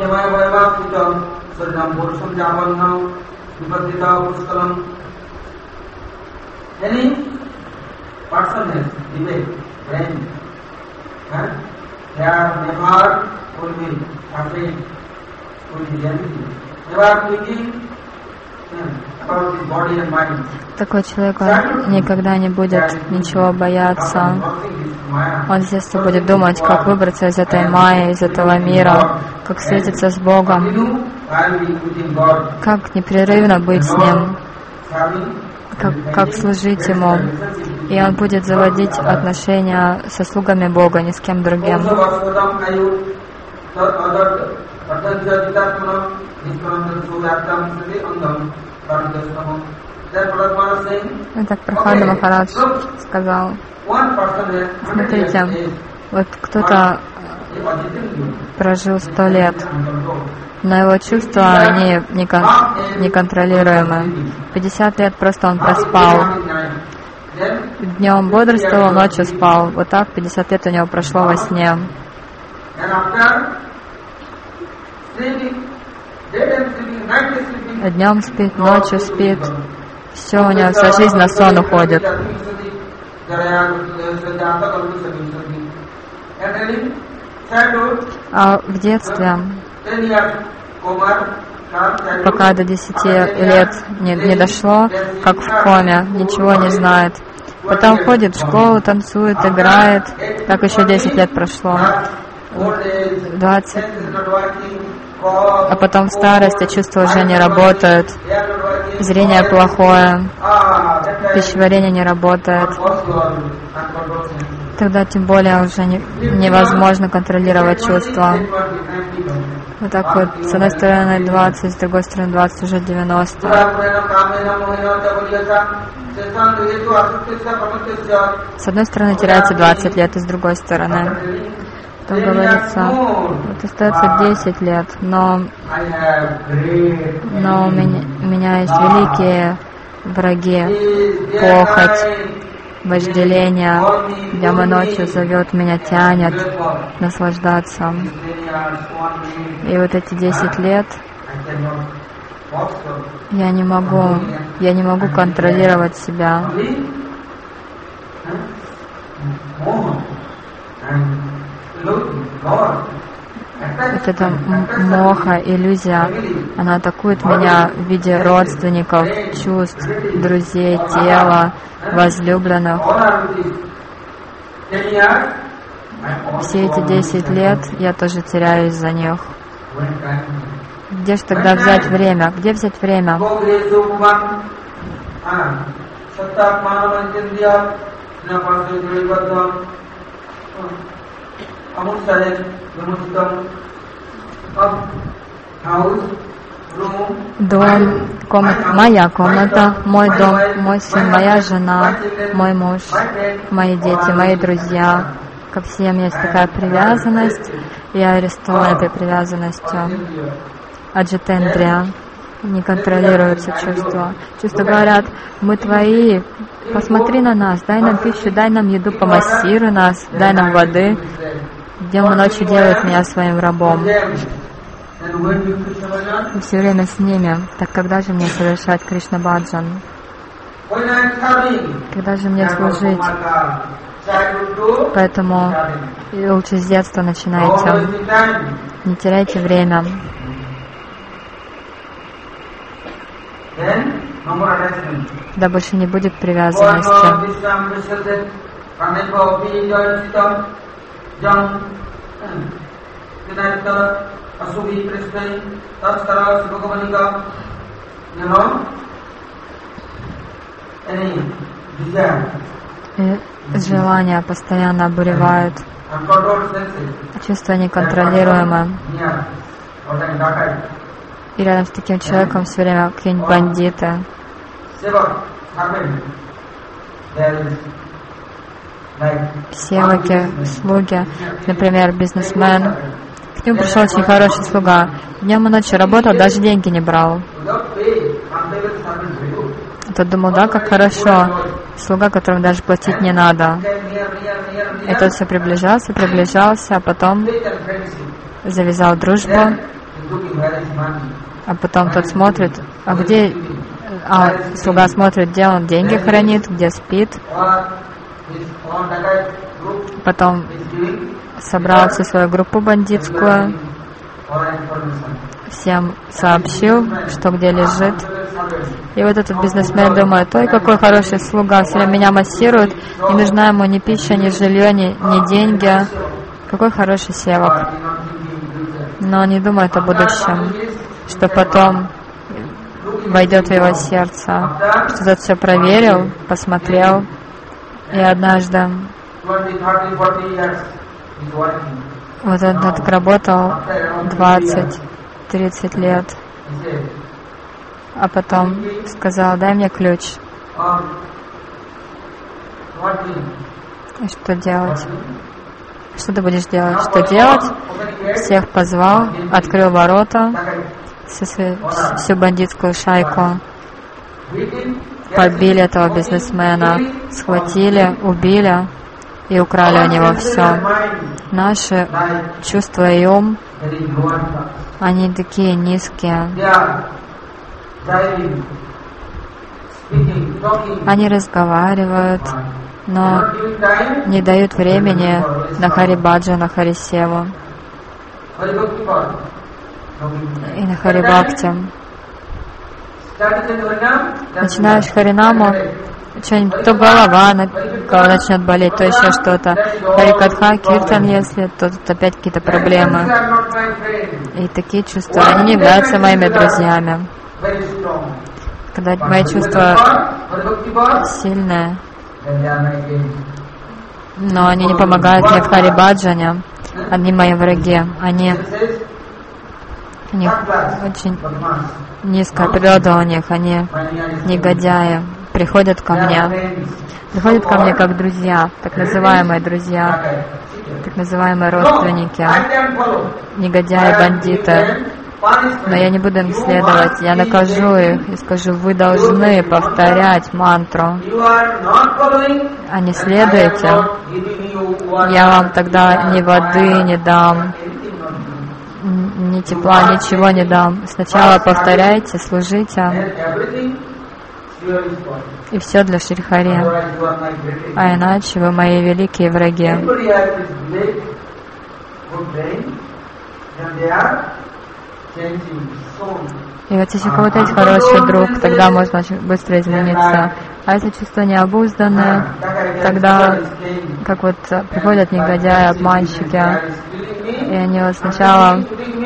Такой человек, он никогда не будет ничего бояться. Он с детства будет думать, как выбраться из этой майи, из этого мира, как встретиться с Богом, как непрерывно быть с Ним, как, как служить Ему. И он будет заводить отношения со слугами Бога, ни с кем другим. Так Прахлада Махарадж сказал: смотрите, вот кто-то прожил сто лет, но его чувства, они неконтролируемы. пятьдесят лет просто он проспал. Днем бодрствовал, ночью спал. Вот так пятьдесят лет у него прошло во сне. Днем спит, ночью спит. Все, у него вся жизнь на сон уходит. А в детстве, пока до десяти лет не, не дошло, как в коме, ничего не знает. Потом ходит в школу, танцует, играет. Так еще десять лет прошло. двадцать. А потом в старости чувства уже не работают. Зрение плохое. Пищеварение не работает. Тогда тем более уже не, невозможно контролировать чувства. Вот так вот, с одной стороны двадцать, с другой стороны двадцать, уже девяносто. С одной стороны теряется двадцать лет, и с другой стороны. что говорится, вот остается десять лет, но, но у, меня, у меня есть великие враги, похоть, вожделение, днем и ночью зовет меня, тянет наслаждаться. И вот эти десять лет я не могу, я не могу контролировать себя. Вот эта моха, иллюзия, она атакует меня в виде родственников, чувств, друзей, тела, возлюбленных. Все эти десять лет я тоже теряюсь за них. Где же тогда взять время? Где взять время? Дом, комната, моя комната, мой дом, мой сын, моя жена, мой муж, мои дети, мои друзья. Ко всем есть такая привязанность. Я арестован этой привязанностью. Аджитендрия. Не контролируются чувства. Чувства говорят: мы твои, посмотри на нас, дай нам пищу, дай нам еду, помассируй нас, дай нам воды. Днем и ночью делают меня своим рабом. И все время с ними. Так когда же мне совершать Кришна-баджан? Когда же мне служить? Поэтому лучше с детства начинайте. Не теряйте время. Да больше не будет привязанности. И желания постоянно обуревают. Чувства неконтролируемые. И рядом с таким человеком все время какие-нибудь бандиты. Севаки, слуги, например, бизнесмен. К нему пришел очень хороший слуга. Днем и ночью работал, даже деньги не брал. Тот думал: да, как хорошо. Слуга, которому даже платить не надо. И тот все приближался, приближался, а потом завязал дружбу. А потом тот смотрит, а где... А слуга смотрит, где он деньги хранит, где спит. Потом собрал всю свою группу бандитскую, всем сообщил, что где лежит. И вот этот бизнесмен думает: ой, какой хороший слуга, все время меня массирует, не нужна ему ни пища, ни жилье, ни, ни деньги. Какой хороший севак. Но он не думает о будущем, что потом войдет в его сердце, что тот все проверил, посмотрел, и однажды вот он так работал двадцать-тридцать лет, а потом сказал: дай мне ключ. И что делать? Что ты будешь делать? Что делать? Всех позвал, открыл ворота, всю, всю бандитскую шайку, побили этого бизнесмена, схватили, убили и украли у него все. Наши чувства и ум, они такие низкие. Они разговаривают, но не дают времени на Хари-баджа, на Хари-севу и на Хари-бхакти. Начинаешь Харинаму, что-нибудь, то голова начнет болеть, то еще что-то. Харикатха, киртан, если, то тут опять какие-то проблемы. И такие чувства, они не являются моими друзьями. Когда мои чувства сильные, но они не помогают мне в Хари-баджане, они мои враги, они, у них очень низкая природа у них, они негодяи, приходят ко мне. Приходят ко мне как друзья, так называемые друзья, так называемые родственники, негодяи, бандиты. Но я не буду им следовать, я накажу их и скажу: вы должны повторять мантру. А не следуете, я вам тогда ни воды не дам, ни тепла, ничего не дам. Сначала повторяйте, служите, и все для Шри Хари. А иначе вы мои великие враги. И вот если у кого-то есть хороший друг, тогда можно очень быстро измениться. А если чувства необузданные, тогда, как вот приходят негодяи, обманщики, и они вот сначала,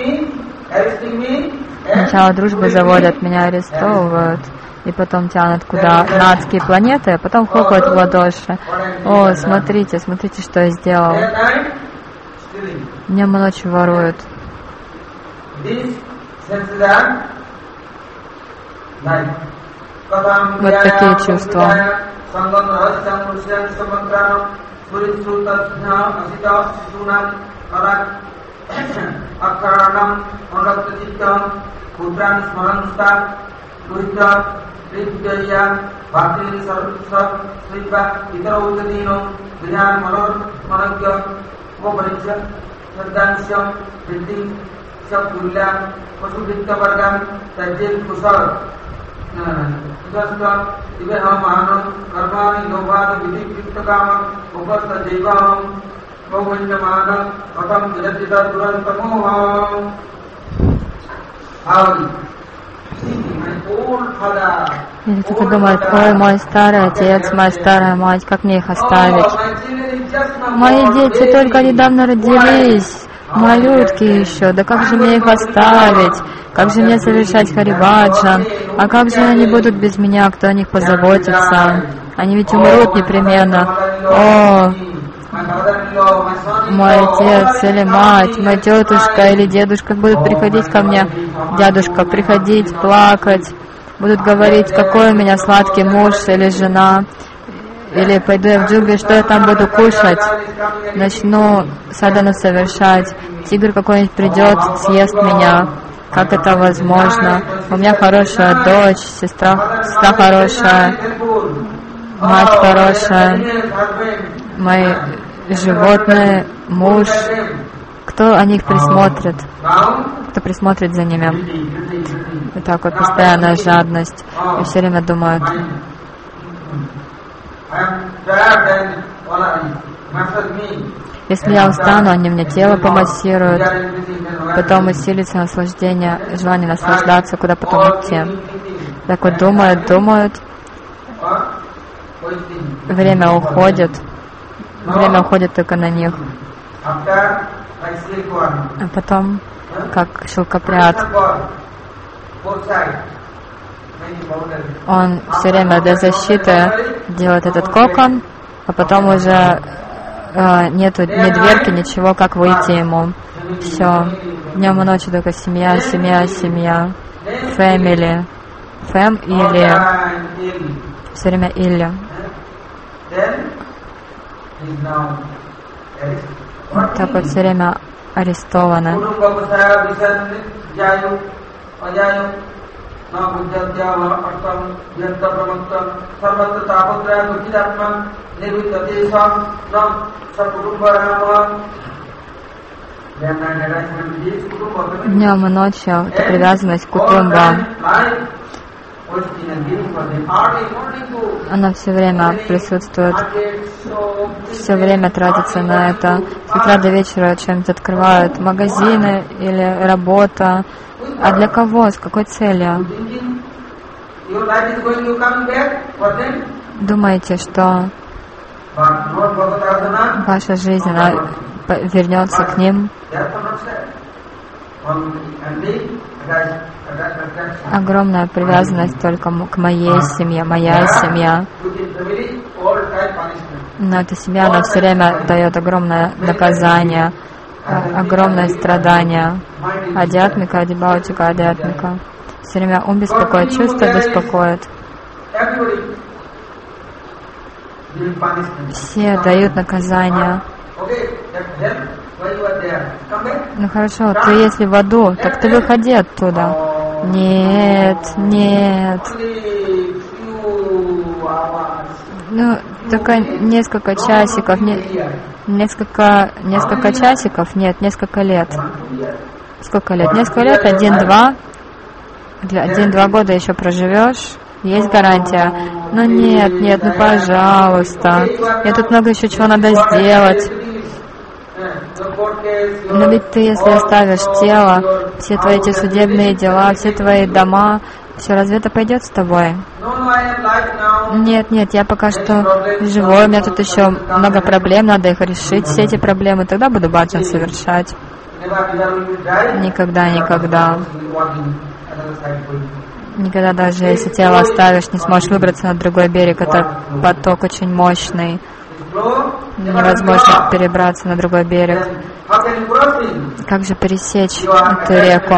сначала дружбу заводят, меня арестовывают, и потом тянут куда? На адские планеты, а потом хлопают в ладоши. О, смотрите, смотрите, что я сделал. Днем и ночью воруют. Вот такие чувства. И кто-то думает: ой, мой старый отец, моя старая мать, как мне их оставить? Мои дети только недавно родились, малютки еще, да как же мне их оставить? Как же мне совершать Хариваджан? А как же они будут без меня, кто о них позаботится? Они ведь умрут непременно. О, мой отец или мать, моя тетушка или дедушка будут приходить ко мне, дядушка, приходить, плакать, будут говорить, какой у меня сладкий муж или жена, или пойду я в джунгли, что я там буду кушать, начну садану совершать, тигр какой-нибудь придет, съест меня, как это возможно? У меня хорошая дочь, сестра, сестра хорошая, мать хорошая, мои животные, муж, кто о них присмотрит, кто присмотрит за ними. И так вот постоянная жадность, и все время думают: если я устану, они мне тело помассируют, потом усилится наслаждение, желание наслаждаться, куда потом идти. Так вот думают, думают, время уходит, время уходит только на них. А потом, как шелкопряд, он все время для защиты делает этот кокон, а потом уже э, нету ни дверки, ничего, как выйти ему. Все. Днем и ночью только семья, семья, семья. Family. Фэм или. Все время или. Так вот все время арестованы. Днем и ночью это привязанность к кутумбам. Она все время присутствует, все время тратится на это. С утра до вечера что-нибудь открывают, магазины или работа. А для кого? С какой целью? Думаете, что ваша жизнь, она вернется к ним? Огромная привязанность только к моей семье, моя семья. Но эта семья, она все время дает огромное наказание, огромное страдание. Адьятмика, адибаутика, адьятмика. Все время ум беспокоит, чувства беспокоит. все дают наказание. Ну хорошо, ты если в аду, так ты выходи оттуда. Нет, нет. Ну, только несколько часиков, не, несколько, несколько часиков, нет, несколько лет. Сколько лет? Несколько лет, один-два. Для один-два года еще проживешь. Есть гарантия. Но нет, нет, ну пожалуйста. Мне тут много еще чего надо сделать. Но ведь ты, если оставишь тело, все твои эти судебные дела, все твои дома, все, разве это пойдет с тобой? Нет, нет, я пока что живой, у меня тут еще много проблем, надо их решить, все эти проблемы, тогда буду баджан совершать. Никогда, никогда. Никогда даже если тело оставишь, не сможешь выбраться на другой берег, это поток очень мощный. Невозможно перебраться на другой берег. Как же пересечь эту реку?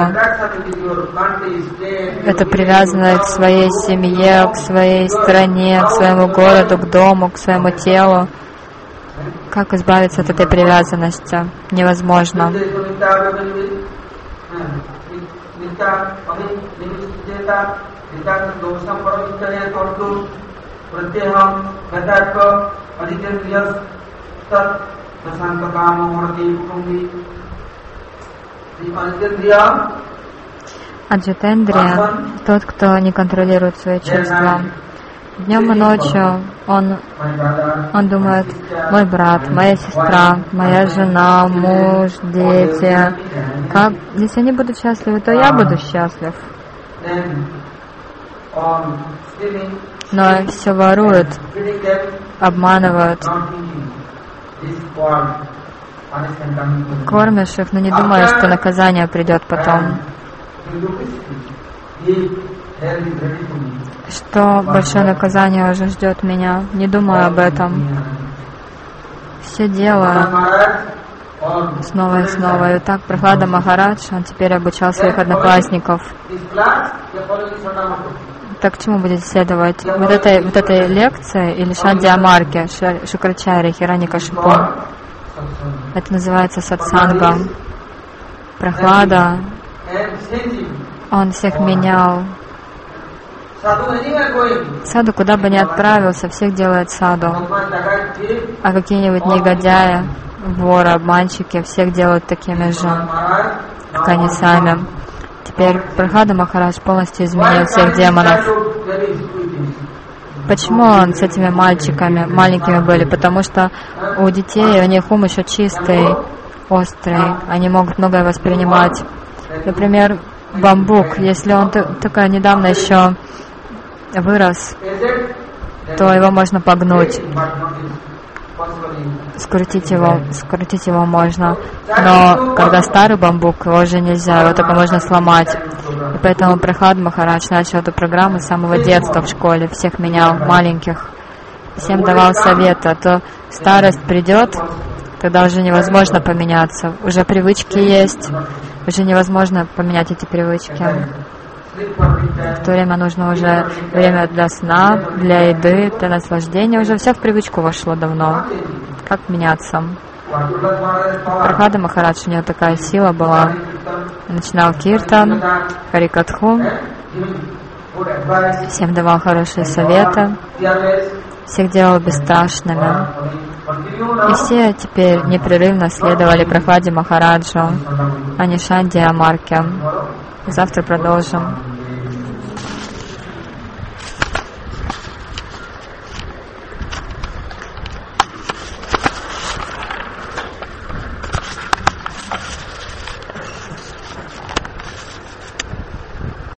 Это привязано к своей семье, к своей стране, к своему городу, к дому, к своему телу. Как избавиться от этой привязанности? Невозможно. Аджитендрия, тот, кто не контролирует свои чувства. Днем и ночью он, он думает: мой брат, моя сестра, моя жена, муж, дети. Как, если они будут счастливы, то я буду счастлив. Но все воруют, обманывают. Кормишь их, но не думаешь, что наказание придет потом. Что большое наказание уже ждет меня. Не думаю об этом. Все делаю снова и снова. И вот так Прахлада Махарадж, он теперь обучал своих одноклассников. Так к чему будет следовать? Вот этой, вот этой лекции или Шандиамарке, Шукрачари, Хираникашипу? Это называется сатсанга. Прахлада, он всех менял. Саду, куда бы ни отправился, всех делает саду. А какие-нибудь негодяи, воры, обманщики, всех делают такими же, как они сами. Теперь Прахлада Махарадж полностью изменил всех демонов. Почему он с этими мальчиками, маленькими были? Потому что у детей, у них ум еще чистый, острый, они могут многое воспринимать. Например, бамбук, если он только недавно еще вырос, то его можно погнуть. Скрутить его, скрутить его можно. Но когда старый бамбук, его уже нельзя, его только можно сломать. И поэтому Прахлада Махарадж начал эту программу с самого детства в школе. Всех менял, маленьких. Всем давал советы, а то старость придет, тогда уже невозможно поменяться. Уже привычки есть, уже невозможно поменять эти привычки. В то время нужно уже время для сна, для еды, для наслаждения. Уже все в привычку вошло давно. Как меняться? Прахлада Махарадж, у него такая сила была. Начинал киртан, харикатху, всем давал хорошие советы, всех делал бесстрашными. И все теперь непрерывно следовали Прахладе Махараджу, а не Шандиамарке. Завтра продолжим.